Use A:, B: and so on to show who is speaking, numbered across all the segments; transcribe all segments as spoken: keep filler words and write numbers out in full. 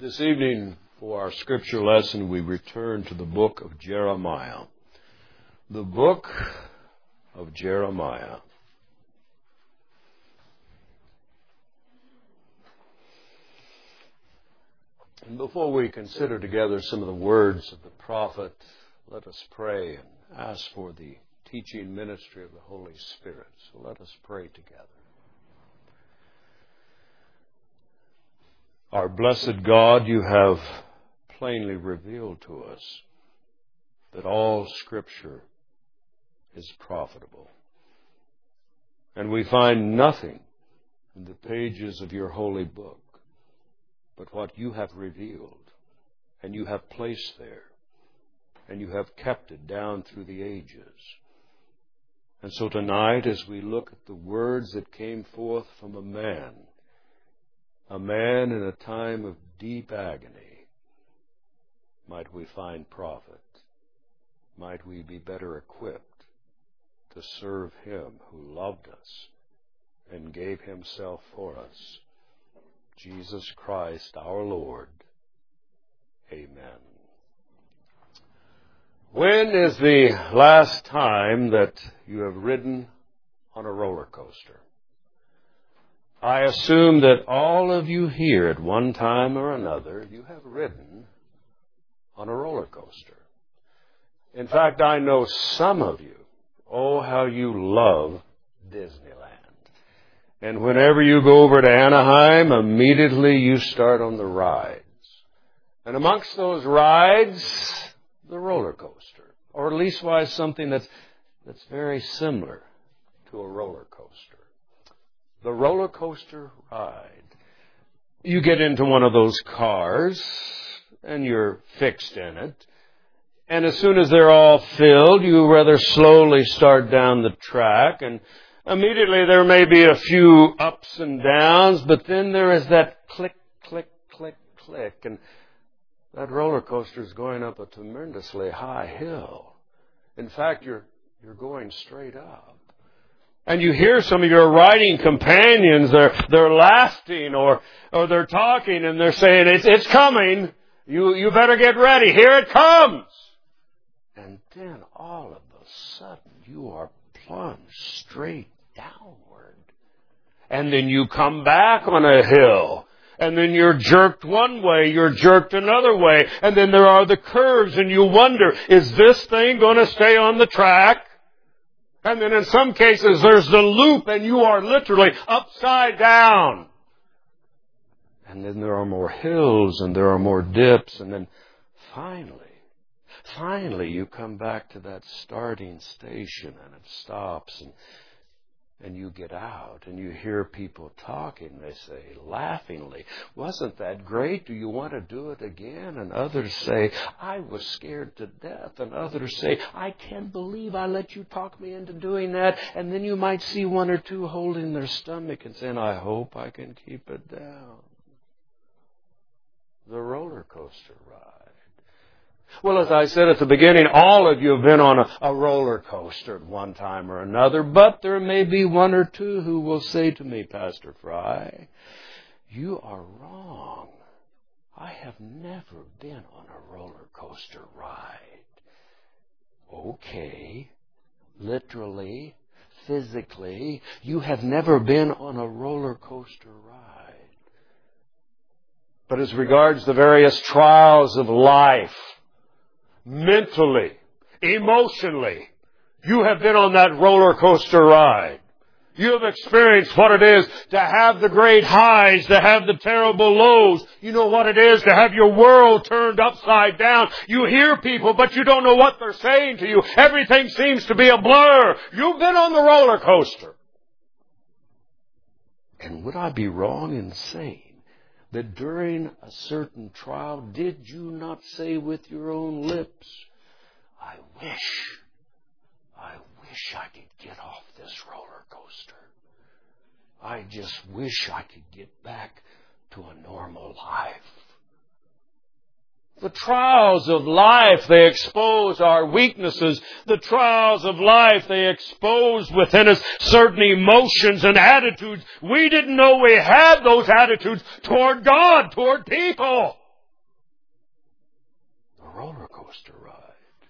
A: This evening, for our scripture lesson, we return to the book of Jeremiah. The book of Jeremiah. And before we consider together some of the words of the prophet, let us pray and ask for the teaching ministry of the Holy Spirit. So let us pray together. Our blessed God, you have plainly revealed to us that all Scripture is profitable. And we find nothing in the pages of your holy book but what you have revealed, and you have placed there, and you have kept it down through the ages. And so tonight, as we look at the words that came forth from a man, a man in a time of deep agony, might we find profit? Might we be better equipped to serve Him who loved us and gave Himself for us? Jesus Christ, our Lord. Amen. When is the last time that you have ridden on a roller coaster? I assume that all of you here at one time or another, you have ridden on a roller coaster. In fact, I know some of you, oh, how you love Disneyland. And whenever you go over to Anaheim, immediately you start on the rides. And amongst those rides, the roller coaster, or at least why something that's, that's very similar to a roller coaster. The roller coaster ride. You get into one of those cars, and you're fixed in it. And as soon as they're all filled, you rather slowly start down the track, and immediately there may be a few ups and downs, but then there is that click, click, click, click, and that roller coaster is going up a tremendously high hill. In fact, you're you're going straight up. And you hear some of your riding companions, they're, they're laughing or, or they're talking and they're saying, it's, it's coming. You, you better get ready. Here it comes. And then all of a sudden you are plunged straight downward. And then you come back on a hill. And then you're jerked one way, you're jerked another way. And then there are the curves and you wonder, is this thing going to stay on the track? And then in some cases there's the loop and you are literally upside down. And then there are more hills and there are more dips. And then finally, finally you come back to that starting station and it stops and, and you get out and you hear people talking. They say laughingly, wasn't that great? Do you want to do it again? And others say, I was scared to death. And others say, I can't believe I let you talk me into doing that. And then you might see one or two holding their stomach and saying, I hope I can keep it down. The roller coaster ride. Well, as I said at the beginning, all of you have been on a, a roller coaster at one time or another, but there may be one or two who will say to me, Pastor Fry, you are wrong. I have never been on a roller coaster ride. Okay, literally, physically, you have never been on a roller coaster ride. But as regards the various trials of life, mentally, emotionally, you have been on that roller coaster ride. You have experienced what it is to have the great highs, to have the terrible lows. You know what it is to have your world turned upside down. You hear people, but you don't know what they're saying to you. Everything seems to be a blur. You've been on the roller coaster. And would I be wrong in saying that during a certain trial, did you not say with your own lips, I wish, I wish I could get off this roller coaster. I just wish I could get back to a normal life. The trials of life, they expose our weaknesses. The trials of life, they expose within us certain emotions and attitudes. We didn't know we had those attitudes toward God, toward people. coaster ride.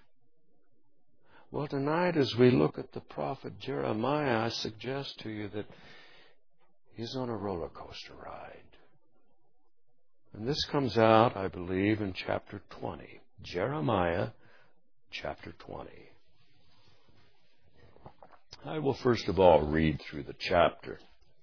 A: Well, tonight as we look at the prophet Jeremiah, I suggest to you that he's on a roller coaster ride. And this comes out, I believe, in chapter twenty. Jeremiah chapter twenty. I will first of all read through the chapter.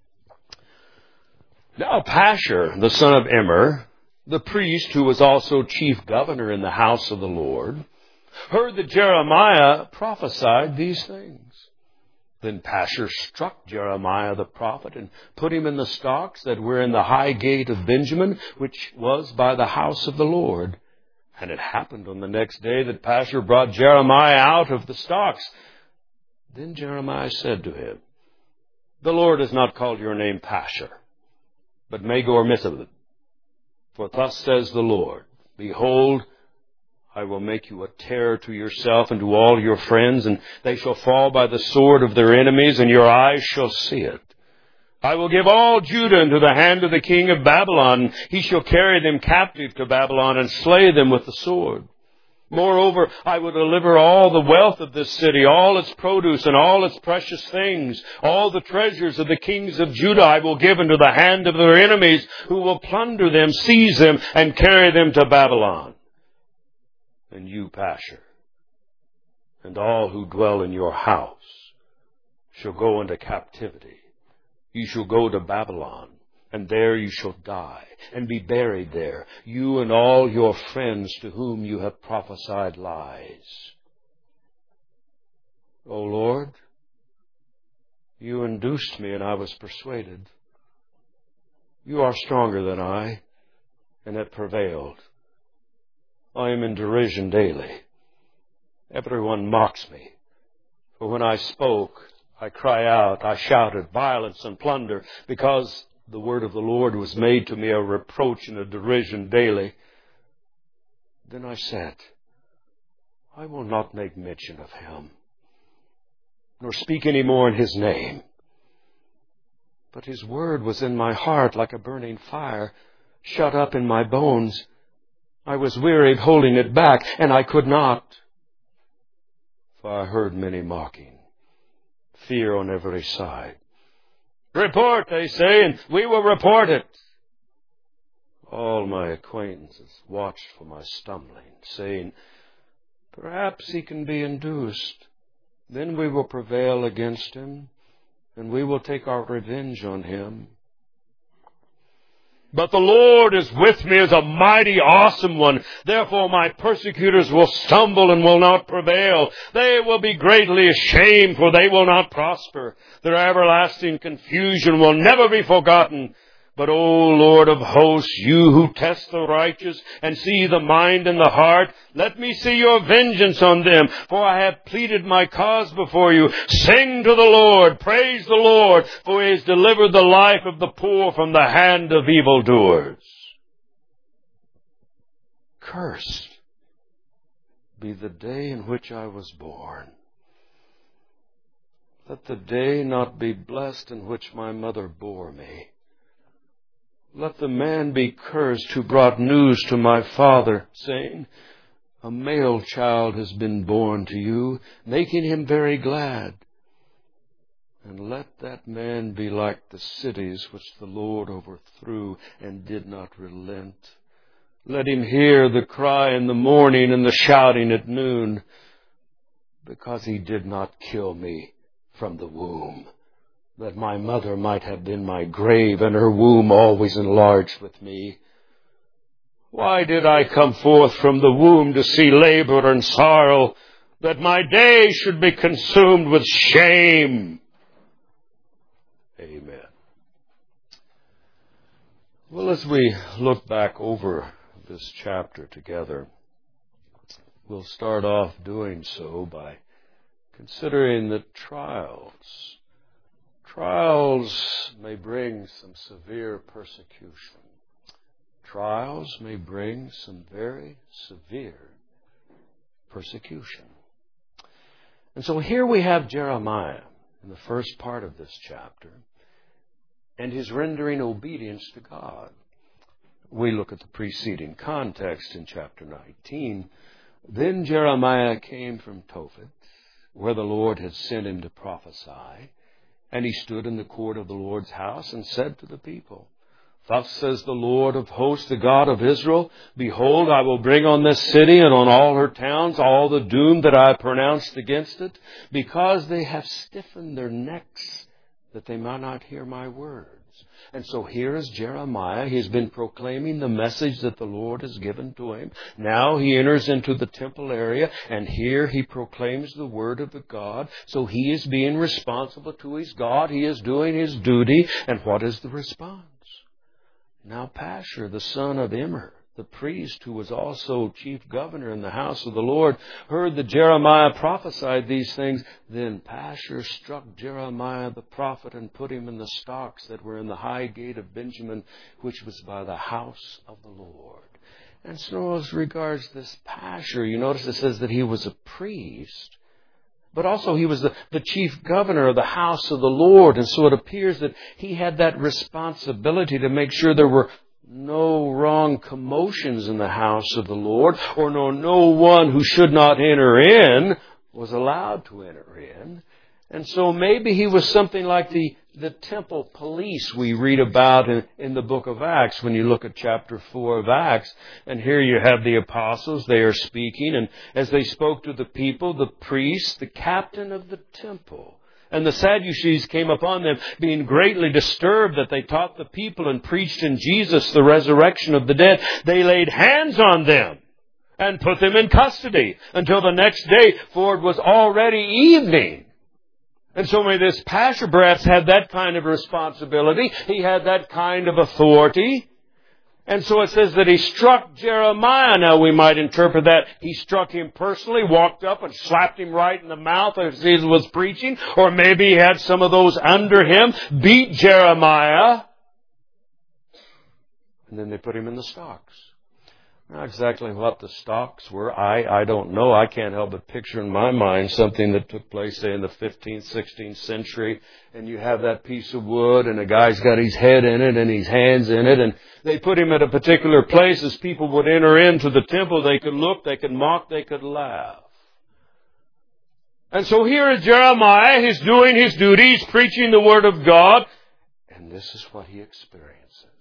A: Now Pashur, the son of Immer, the priest who was also chief governor in the house of the Lord, heard that Jeremiah prophesied these things. Then Pashur struck Jeremiah the prophet and put him in the stocks that were in the high gate of Benjamin, which was by the house of the Lord. And it happened on the next day that Pashur brought Jeremiah out of the stocks. Then Jeremiah said to him, The Lord has not called your name Pashur, but Magor-Missabib. For thus says the Lord, Behold, I will make you a terror to yourself and to all your friends, and they shall fall by the sword of their enemies, and your eyes shall see it. I will give all Judah into the hand of the king of Babylon. He shall carry them captive to Babylon and slay them with the sword. Moreover, I will deliver all the wealth of this city, all its produce and all its precious things, all the treasures of the kings of Judah I will give into the hand of their enemies, who will plunder them, seize them, and carry them to Babylon. And you, Pashur, and all who dwell in your house shall go into captivity. You shall go to Babylon, and there you shall die, and be buried there, you and all your friends to whom you have prophesied lies. O Lord, you induced me, and I was persuaded. You are stronger than I, and have prevailed. I am in derision daily. Everyone mocks me. For when I spoke, I cry out, I shouted violence and plunder, because the word of the Lord was made to me a reproach and a derision daily. Then I said, I will not make mention of him, nor speak any more in his name. But his word was in my heart like a burning fire, shut up in my bones. I was wearied holding it back, and I could not. For I heard many mocking, fear on every side. Report, they say, and we will report it. All my acquaintances watched for my stumbling, saying, Perhaps he can be induced. Then we will prevail against him, and we will take our revenge on him. But the Lord is with me as a mighty, awesome one. Therefore my persecutors will stumble and will not prevail. They will be greatly ashamed, for they will not prosper. Their everlasting confusion will never be forgotten. But, O Lord of hosts, you who test the righteous and see the mind and the heart, let me see your vengeance on them, for I have pleaded my cause before you. Sing to the Lord, praise the Lord, for he has delivered the life of the poor from the hand of evildoers. Cursed be the day in which I was born. Let the day not be blessed in which my mother bore me. Let the man be cursed who brought news to my father, saying, A male child has been born to you, making him very glad. And let that man be like the cities which the Lord overthrew and did not relent. Let him hear the cry in the morning and the shouting at noon, because he did not kill me from the womb, that my mother might have been my grave, and her womb always enlarged with me. Why did I come forth from the womb to see labor and sorrow, that my days should be consumed with shame? Amen. Well, as we look back over this chapter together, we'll start off doing so by considering that trials Trials may bring some severe persecution. Trials may bring some very severe persecution. And so here we have Jeremiah in the first part of this chapter and his rendering obedience to God. We look at the preceding context in chapter nineteen, Then Jeremiah came from Tophet, where the Lord had sent him to prophesy, and he stood in the court of the Lord's house and said to the people, Thus says the Lord of hosts, the God of Israel, Behold, I will bring on this city and on all her towns all the doom that I pronounced against it, because they have stiffened their necks, that they might not hear my words. And so here is Jeremiah. He's been proclaiming the message that the Lord has given to him. Now he enters into the temple area, and here he proclaims the word of the God. So he is being responsible to his God. He is doing his duty. And what is the response? Now Pashur, the son of Immer, the priest who was also chief governor in the house of the Lord, heard that Jeremiah prophesied these things. Then Pashur struck Jeremiah the prophet and put him in the stocks that were in the high gate of Benjamin, which was by the house of the Lord. And so as regards this Pashur, you notice it says that he was a priest, but also he was the, the chief governor of the house of the Lord. And so it appears that he had that responsibility to make sure there were no wrong commotions in the house of the Lord, or no, no one who should not enter in was allowed to enter in. And so maybe he was something like the, the temple police we read about in, in the book of Acts, when you look at chapter four of Acts. And here you have the apostles, they are speaking, and as they spoke to the people, the priest, the captain of the temple, and the Sadducees came upon them, being greatly disturbed that they taught the people and preached in Jesus the resurrection of the dead. They laid hands on them and put them in custody until the next day, for it was already evening. And so may this Pashur perhaps had that kind of responsibility. He had that kind of authority. And so it says that he struck Jeremiah. Now we might interpret that he struck him personally, walked up and slapped him right in the mouth as he was preaching. Or maybe he had some of those under him beat Jeremiah. And then they put him in the stocks. Not exactly what the stocks were, I, I don't know. I can't help but picture in my mind something that took place, say, in the fifteenth, sixteenth century. And you have that piece of wood, and a guy's got his head in it and his hands in it. And they put him at a particular place. As people would enter into the temple, they could look, they could mock, they could laugh. And so here is Jeremiah. He's doing his duty. He's preaching the word of God. And this is what he experiences.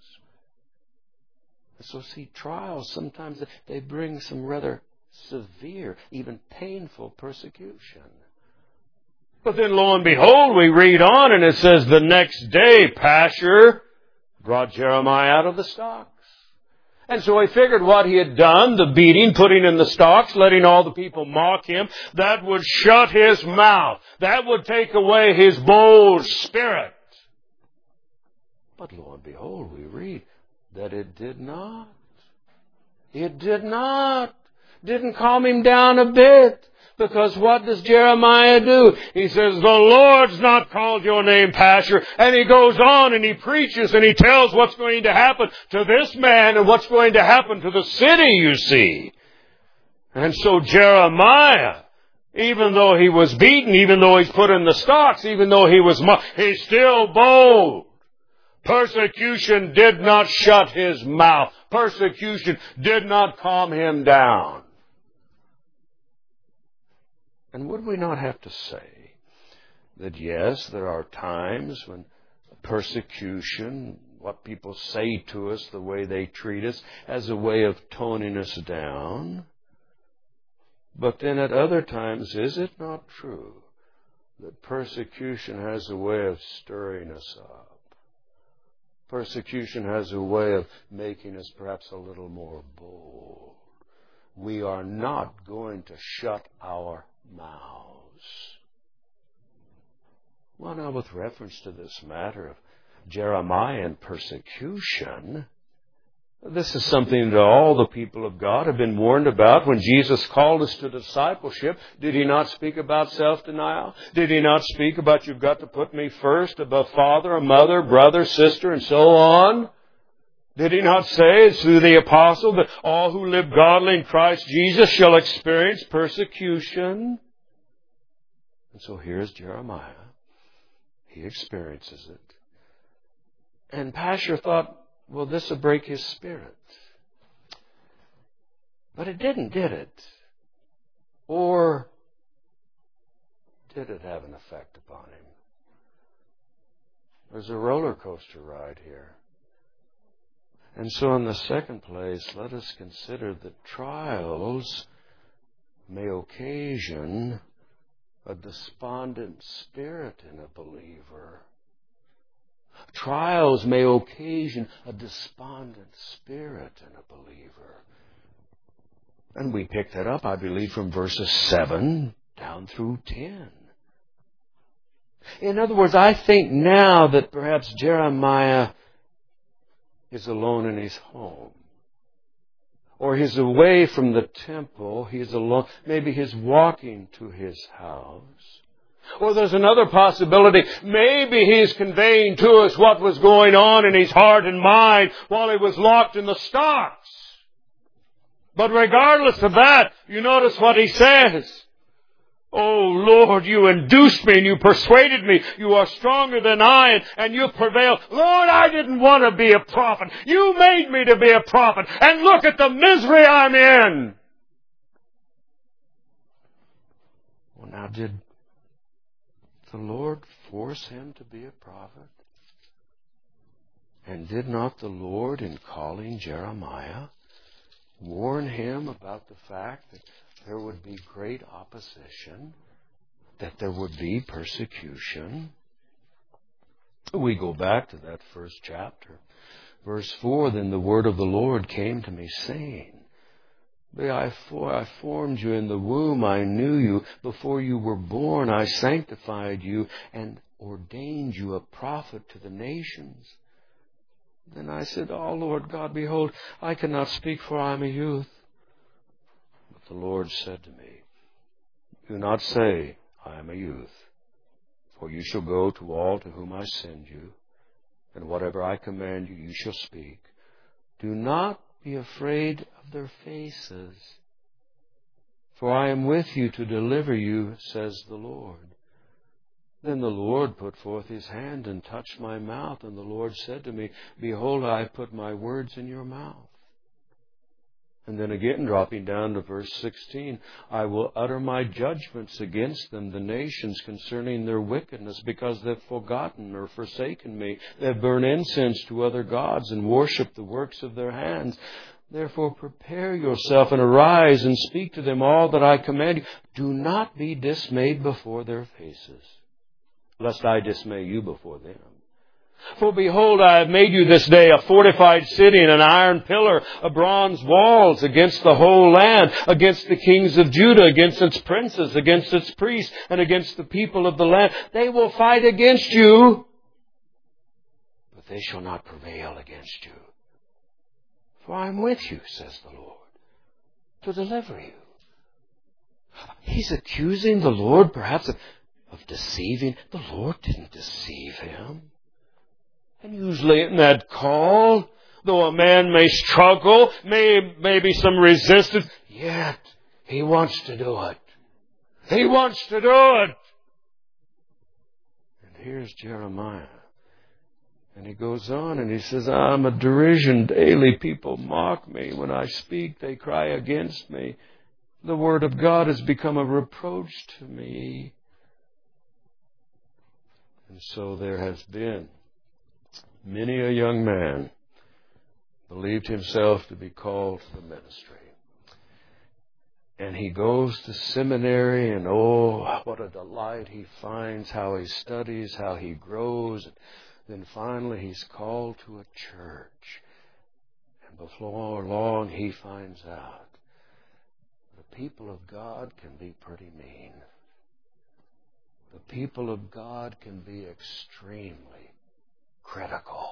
A: So see, trials, sometimes they bring some rather severe, even painful persecution. But then lo and behold, we read on and it says, the next day Pashur brought Jeremiah out of the stocks. And so he figured what he had done, the beating, putting in the stocks, letting all the people mock him, that would shut his mouth. That would take away his bold spirit. But lo and behold, we read that it did not. It did not. Didn't calm him down a bit. Because what does Jeremiah do? He says, the Lord's not called your name, Pashur. And he goes on and he preaches and he tells what's going to happen to this man and what's going to happen to the city, you see. And so Jeremiah, even though he was beaten, even though he's put in the stocks, even though he was, he's still bold. Persecution did not shut his mouth. Persecution did not calm him down. And would we not have to say that yes, there are times when persecution, what people say to us, the way they treat us, has a way of toning us down? But then at other times, is it not true that persecution has a way of stirring us up? Persecution has a way of making us perhaps a little more bold. We are not going to shut our mouths. Well, now with reference to this matter of Jeremiah and persecution, this is something that all the people of God have been warned about. When Jesus called us to discipleship, did He not speak about self-denial? Did He not speak about you've got to put me first above father or mother, brother, sister, and so on? Did He not say through the apostle that all who live godly in Christ Jesus shall experience persecution? And so here's Jeremiah. He experiences it. And Pashur thought, well, this will break his spirit. But it didn't, did it? Or did it have an effect upon him? There's a roller coaster ride here. And so in the second place, let us consider that trials may occasion a despondent spirit in a believer. Trials may occasion a despondent spirit in a believer. And we pick that up, I believe, from verses seven down through ten. In other words, I think now that perhaps Jeremiah is alone in his home. Or he's away from the temple. He's alone. Maybe he's walking to his house. Or there's another possibility. Maybe he's conveying to us what was going on in his heart and mind while he was locked in the stocks. But regardless of that, you notice what he says. Oh, Lord, you induced me and you persuaded me. You are stronger than I and, and you prevailed. Lord, I didn't want to be a prophet. You made me to be a prophet. And look at the misery I'm in. Well, now, did the Lord force him to be a prophet? And did not the Lord, in calling Jeremiah, warn him about the fact that there would be great opposition, that there would be persecution? We go back to that first chapter. Verse four, then the word of the Lord came to me, saying, I formed you in the womb, I knew you. Before you were born, I sanctified you and ordained you a prophet to the nations. Then I said, Oh, Lord God, behold, I cannot speak, for I am a youth. But the Lord said to me, Do not say, I am a youth, for you shall go to all to whom I send you, and whatever I command you, you shall speak. Do not be afraid of their faces, for I am with you to deliver you, says the Lord. Then the Lord put forth his hand and touched my mouth, and the Lord said to me, Behold, I have put my words in your mouth. And then again, dropping down to verse sixteen, I will utter my judgments against them, the nations, concerning their wickedness, because they've forgotten or forsaken me. They've burned incense to other gods and worshipped the works of their hands. Therefore prepare yourself and arise and speak to them all that I command you. Do not be dismayed before their faces, lest I dismay you before them. For behold, I have made you this day a fortified city and an iron pillar, a bronze walls against the whole land, against the kings of Judah, against its princes, against its priests, and against the people of the land. They will fight against you, but they shall not prevail against you. For I am with you, says the Lord, to deliver you. He's accusing the Lord perhaps of, of deceiving. The Lord didn't deceive him. And usually in that call, though a man may struggle, may, may be some resistance, yet he wants to do it. He wants to do it. And here's Jeremiah. And he goes on and he says, I'm a derision daily. People mock me. When I speak, they cry against me. The word of God has become a reproach to me. And so there has been many a young man believed himself to be called to the ministry. And he goes to seminary, and oh, what a delight he finds, how he studies, how he grows. And then finally he's called to a church. And before long he finds out the people of God can be pretty mean. The people of God can be extremely critical.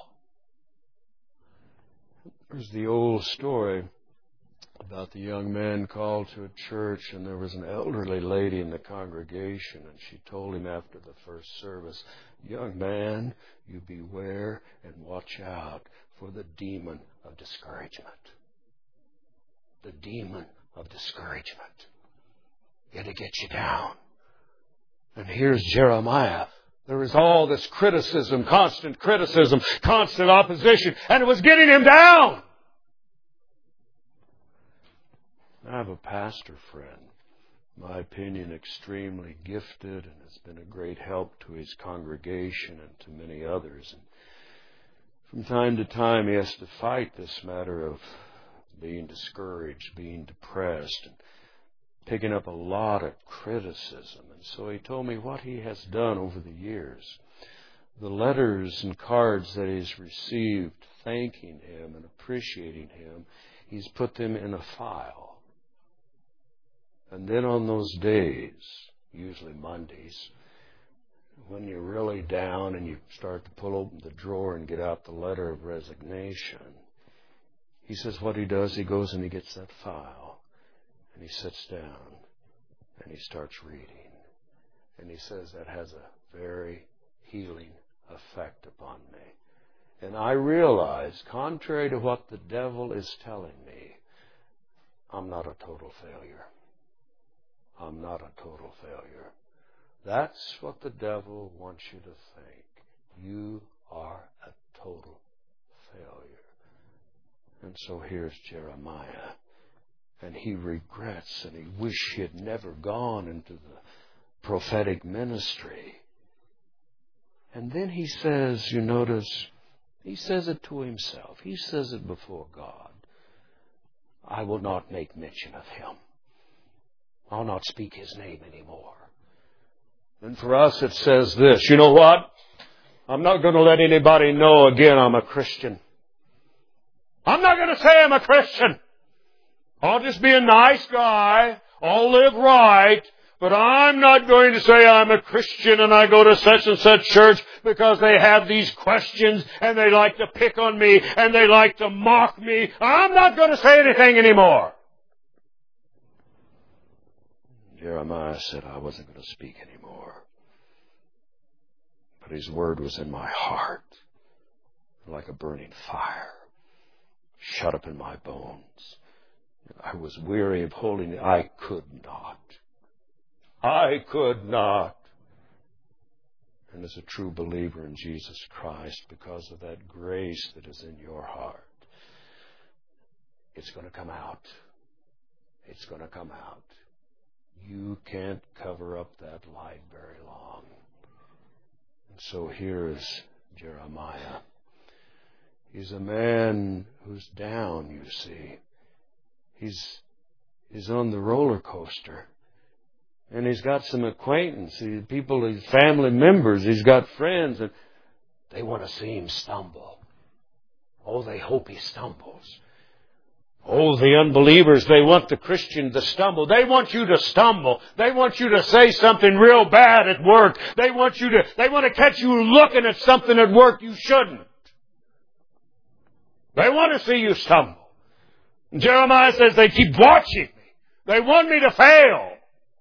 A: There's the old story about the young man called to a church, and there was an elderly lady in the congregation, and she told him after the first service, Young man, you beware and watch out for the demon of discouragement. The demon of discouragement. It'll get you down. And here's Jeremiah. There is all this criticism, constant criticism, constant opposition, and it was getting him down. I have a pastor friend my opinion, extremely gifted and has been a great help to his congregation and to many others. And from time to time he has to fight this matter of being discouraged, being depressed, and picking up a lot of criticism. And so he told me what he has done over the years. The letters and cards that he's received thanking him and appreciating him, he's put them in a file. And then on those days, usually Mondays, when you're really down and you start to pull open the drawer and get out the letter of resignation, he says what he does, he goes and he gets that file and he sits down and he starts reading. And he says that has a very healing effect upon me. And I realize, contrary to what the devil is telling me, I'm not a total failure. I'm not a total failure. That's what the devil wants you to think. You are a total failure. And so here's Jeremiah. And he regrets and he wished he had never gone into the prophetic ministry. And then he says, you notice, he says it to himself. He says it before God. I will not make mention of him. I'll not speak his name anymore. And for us it says this, you know what? I'm not going to let anybody know again I'm a Christian. I'm not going to say I'm a Christian. I'll just be a nice guy. I'll live right. But I'm not going to say I'm a Christian and I go to such and such church because they have these questions and they like to pick on me and they like to mock me. I'm not going to say anything anymore. Jeremiah said I wasn't going to speak anymore. But his word was in my heart like a burning fire, shut up in my bones. I was weary of holding it. I could not. I could not. And as a true believer in Jesus Christ, because of that grace that is in your heart, it's going to come out. It's going to come out. You can't cover up that light very long. And so here is Jeremiah. He's a man who's down, you see. He's, he's on the roller coaster. And he's got some acquaintances, people, his family members, he's got friends, and they want to see him stumble. Oh, they hope he stumbles. Oh, the unbelievers, they want the Christian to stumble. They want you to stumble. They want you to say something real bad at work. They want you to, they want to catch you looking at something at work you shouldn't. They want to see you stumble. And Jeremiah says they keep watching me. They want me to fail.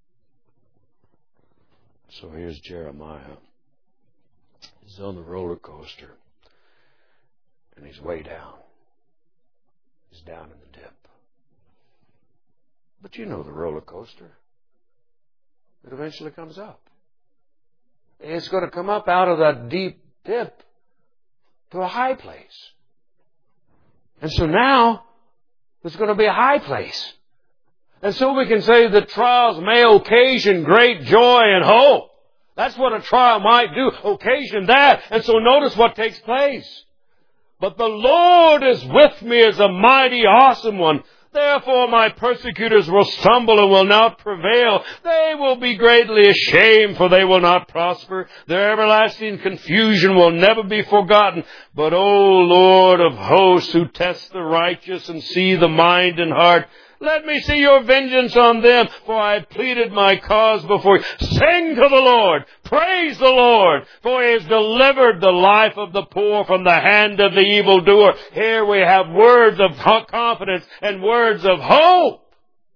A: So here's Jeremiah. He's on the roller coaster. And he's way down. He's down in the dip. But you know the roller coaster. It eventually comes up. It's going to come up out of that deep dip to a high place. And so now, there's going to be a high place. And so we can say that trials may occasion great joy and hope. That's what a trial might do, occasion that. And so notice what takes place. But the Lord is with me as a mighty, awesome one. Therefore my persecutors will stumble and will not prevail. They will be greatly ashamed, for they will not prosper. Their everlasting confusion will never be forgotten. But, O Lord of hosts, who test the righteous and see the mind and heart, let me see your vengeance on them, for I have pleaded my cause before you. Sing to the Lord. Praise the Lord, for he has delivered the life of the poor from the hand of the evildoer. Here we have words of confidence and words of hope.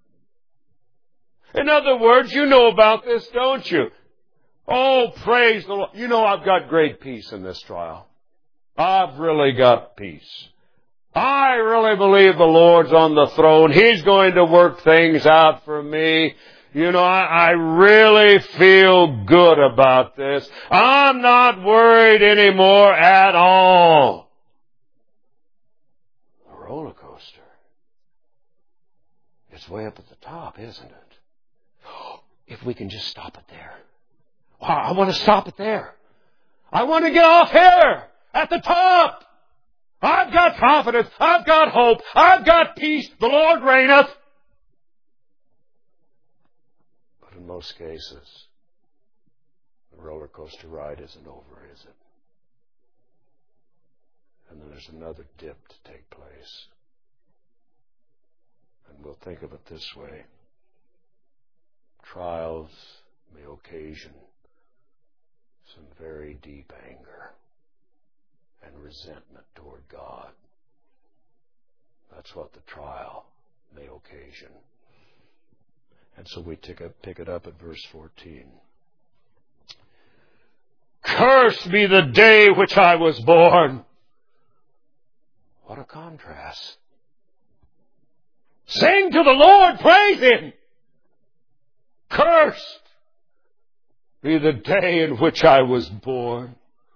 A: In other words, you know about this, don't you? Oh, praise the Lord. You know I've got great peace in this trial. I've really got peace. I really believe the Lord's on the throne. He's going to work things out for me. You know, I, I really feel good about this. I'm not worried anymore at all. A roller coaster. It's way up at the top, isn't it? if we can just stop it there. Oh, I want to stop it there. I want to get off here at the top. I've got confidence. I've got hope. I've got peace. The Lord reigneth. But in most cases, the roller coaster ride isn't over, is it? And then there's another dip to take place. And we'll think of it this way. Trials may occasion some very deep anger and resentment toward God. That's what the trial may occasion. And so we pick it, pick it up at verse fourteen. Cursed be the day which I was born. What a contrast. Sing to the Lord, praise Him. Cursed be the day in which I was born.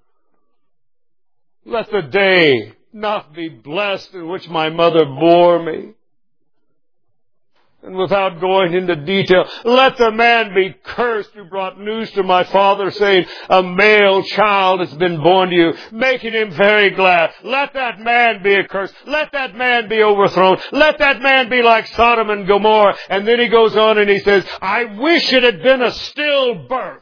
A: Let the day not be blessed in which my mother bore me. And without going into detail, let the man be cursed who brought news to my father saying, a male child has been born to you, making him very glad. Let that man be accursed. Let that man be overthrown. Let that man be like Sodom and Gomorrah. And then he goes on and he says, I wish it had been a stillbirth.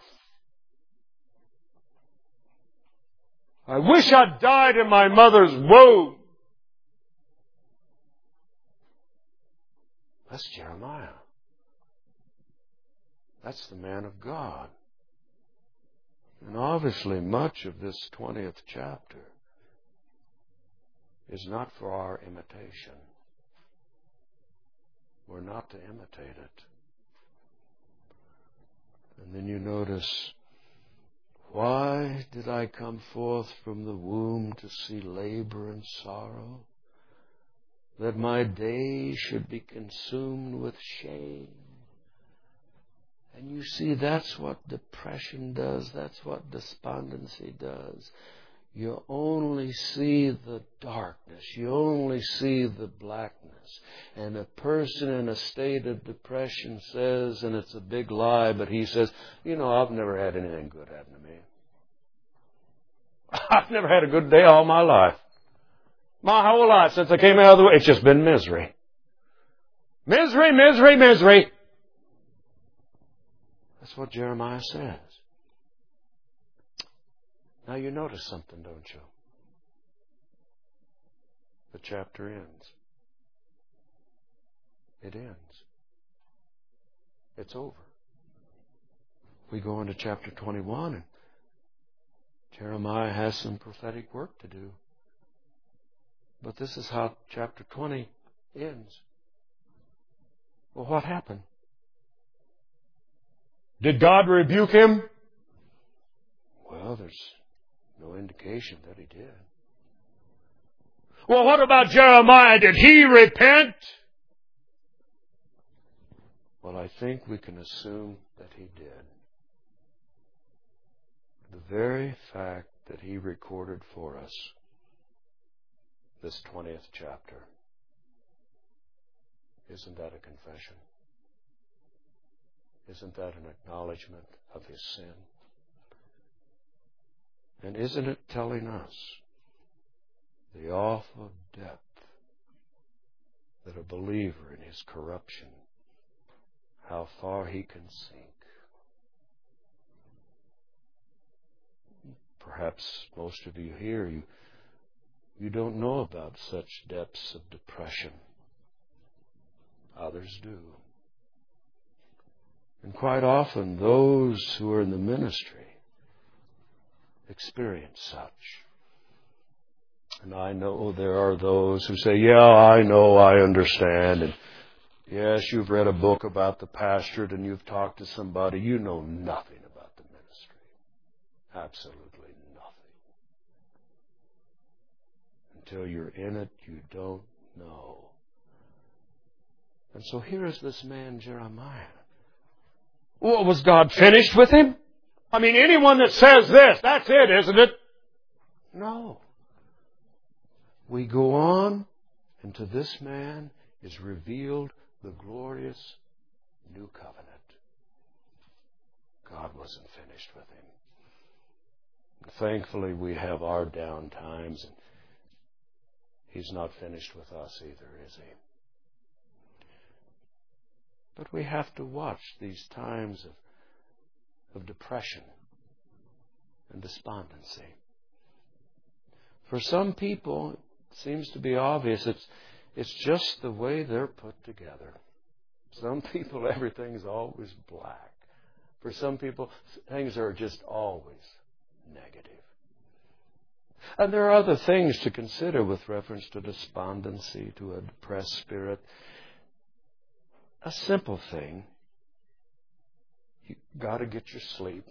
A: I wish I'd died in my mother's womb. That's Jeremiah. That's the man of God. And obviously much of this twentieth chapter is not for our imitation. We're not to imitate it. And then you notice, why did I come forth from the womb to see labor and sorrow? That my days should be consumed with shame. And you see, that's what depression does. That's what despondency does. You only see the darkness. You only see the blackness. And a person in a state of depression says, and it's a big lie, but he says, you know, I've never had anything good happen to me. I've never had a good day all my life. My whole life since I came out of the way, it's just been misery. Misery, misery, misery. That's what Jeremiah says. Now you notice something, don't you? The chapter ends. It ends. It's over. We go into chapter twenty-one, and Jeremiah has some prophetic work to do. But this is how chapter twenty ends. Well, what happened? Did God rebuke him? Well, there's no indication that He did. Well, what about Jeremiah? Did he repent? Well, I think we can assume that he did. The very fact that he recorded for us this twentieth chapter, isn't that a confession? Isn't that an acknowledgement of his sin? And isn't it telling us the awful depth that a believer in his corruption, how far he can sink? Perhaps most of you here, you You don't know about such depths of depression. Others do. And quite often, those who are in the ministry experience such. And I know there are those who say, yeah, I know, I understand. And yes, you've read a book about the pastorate and you've talked to somebody. You know nothing about the ministry. Absolutely. Until you're in it, you don't know. And so here is this man, Jeremiah. Well, was God finished with him? I mean, anyone that says this, that's it, isn't it? No. We go on, and to this man is revealed the glorious new covenant. God wasn't finished with him. Thankfully, we have our down times, and he's not finished with us either, is he? But we have to watch these times of, of depression and despondency. For some people, it seems to be obvious, it's, it's just the way they're put together. Some people, everything's always black. For some people, things are just always negative. And there are other things to consider with reference to despondency, to a depressed spirit. A simple thing. You've got to get your sleep.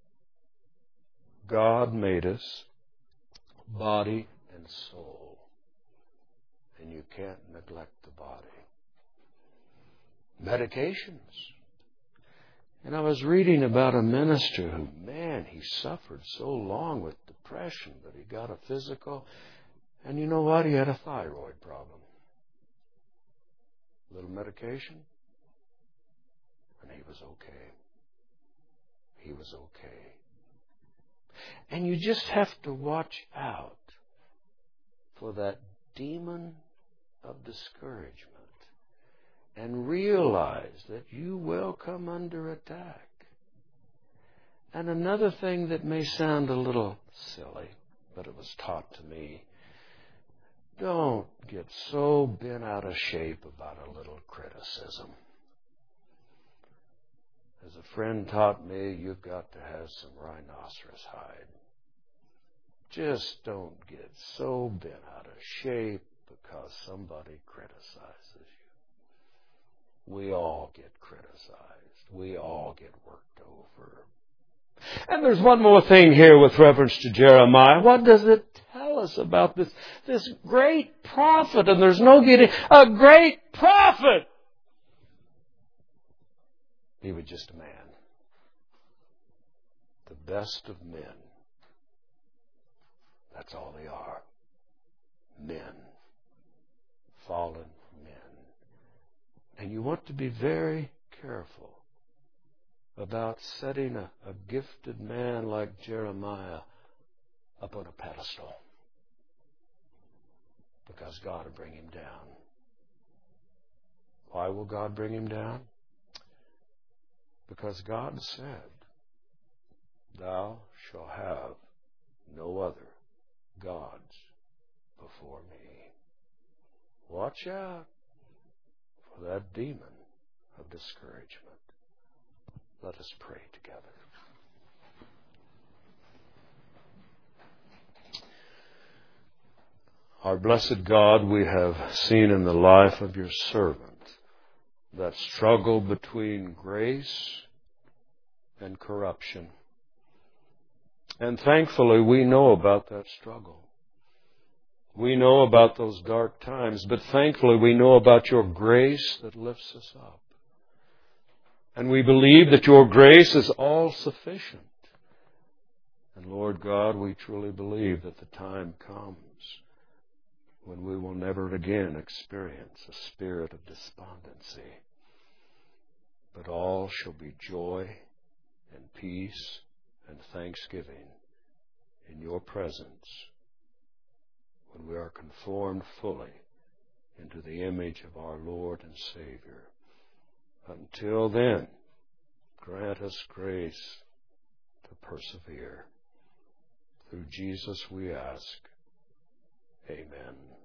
A: God made us body and soul. And you can't neglect the body. Medications. And I was reading about a minister who, man, he suffered so long with depression, but he got a physical. And you know what? He had a thyroid problem. A little medication. And he was okay. He was okay. And you just have to watch out for that demon of discouragement and realize that you will come under attack. And another thing that may sound a little silly, but it was taught to me, don't get so bent out of shape about a little criticism. As a friend taught me, you've got to have some rhinoceros hide. Just don't get so bent out of shape because somebody criticizes you. We all get criticized. We all get worked over. And there's one more thing here with reference to Jeremiah. What does it tell us about this, this great prophet? And there's no getting a great prophet. He was just a man. The best of men. That's all they are. Men. Fallen men. And you want to be very careful about setting a, a gifted man like Jeremiah up on a pedestal. Because God will bring him down. Why will God bring him down? Because God said, thou shalt have no other gods before me. Watch out for that demon of discouragement. Let us pray together. Our blessed God, we have seen in the life of your servant that struggle between grace and corruption. And thankfully, we know about that struggle. We know about those dark times, but thankfully, we know about your grace that lifts us up. And we believe that your grace is all sufficient. And Lord God, we truly believe that the time comes when we will never again experience a spirit of despondency, but all shall be joy and peace and thanksgiving in your presence when we are conformed fully into the image of our Lord and Savior. Until then, grant us grace to persevere. Through Jesus we ask. Amen.